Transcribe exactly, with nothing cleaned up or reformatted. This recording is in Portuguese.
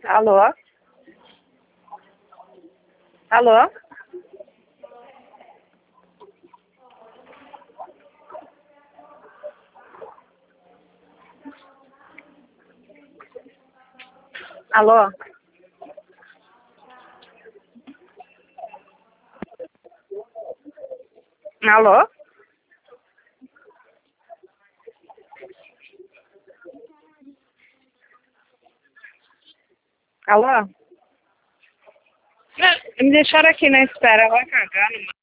Alô? Alô? Alô? Alô? Alô? Não, me deixaram aqui na espera, vai cagar,